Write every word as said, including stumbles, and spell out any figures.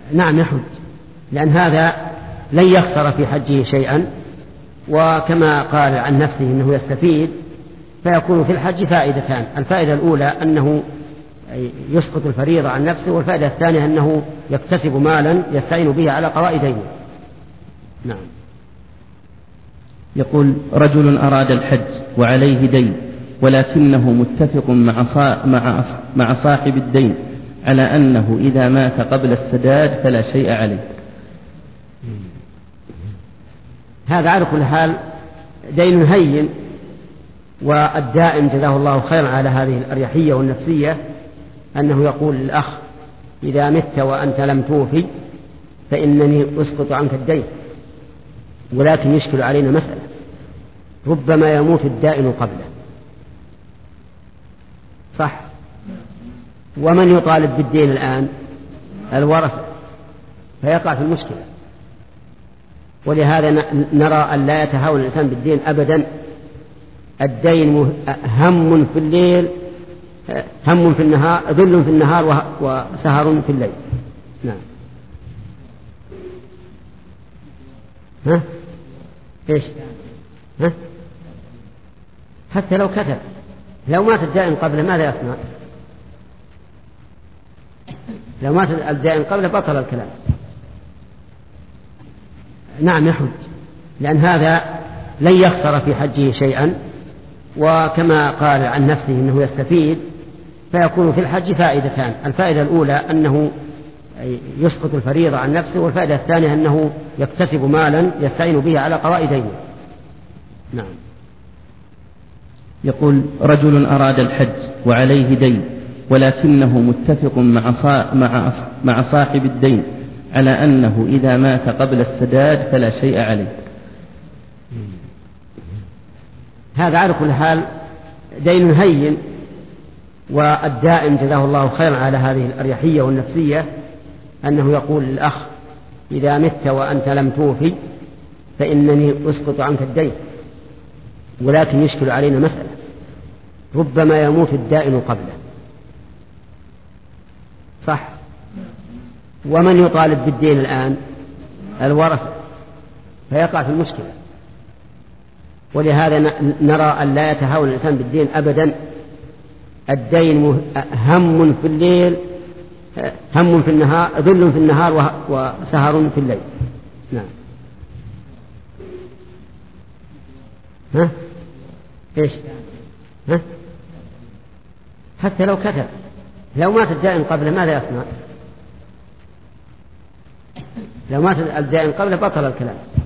نعم يحج، لأن هذا لن يخسر في حجه شيئا، وكما قال عن نفسه أنه يستفيد، فيكون في الحج فائدتان. الفائدة الأولى أنه يسقط الفريضة عن نفسه، والفائدة الثانية أنه يكتسب مالا يستعين به على قضاء دينه. نعم. يقول: رجل أراد الحج وعليه دين، ولكنه متفق مع مع مع صاحب الدين على أنه إذا مات قبل السداد فلا شيء عليه. هذا على كل حال دين هين، والدائن جزاه الله خيرا على هذه الأريحية والنفسية أنه يقول للأخ: إذا مت وأنت لم توفي فإنني أسقط عنك الدين. ولكن يشكل علينا مسألة: ربما يموت الدائن قبله، صح؟ ومن يطالب بالدين الآن؟ الورثة، فيقع في المشكلة. ولهذا نرى أن لا يتهاون الإنسان بالدين أبدا. الدين هم في الليل، هم في النهار، ظل في النهار وسهر في الليل. نعم. ها؟ إيش؟ ها؟ حتى لو كتب، لو مات الدائن قبله ماذا يصنع؟ لو مات الدائن قبله بطل الكلام. نعم يحج، لأن هذا لن يخسر في حجه شيئا، وكما قال عن نفسه أنه يستفيد، فيكون في الحج فائدتان. الفائدة الأولى أنه يسقط الفريضة عن نفسه، والفائدة الثانية أنه يكتسب مالا يستعين به على قضاء دينه. نعم. يقول: رجل أراد الحج وعليه دين، ولكنه متفق مع مع مع صاحب الدين على أنه إذا مات قبل السداد فلا شيء عليه. هذا على كل حال دين هين، والدائن جزاه الله خيرا على هذه الأريحية والنفسية أنه يقول للأخ: إذا مت وأنت لم توفي فإنني أسقط عنك الدين. ولكن يشكل علينا مسألة: ربما يموت الدائن قبله، صح؟ ومن يطالب بالدين الآن؟ الورثة، فيقع في المشكلة. ولهذا نرى أن لا يتهاون الإنسان بالدين أبدا. الدين هم في الليل، هم في النهار، ظل في النهار وسهر في الليل. نعم. ها؟ إيش؟ ها؟ حتى لو كتب، لو مات الدائن قبله ماذا يصنع؟ لو مات الدائن قبله بطل الكلام.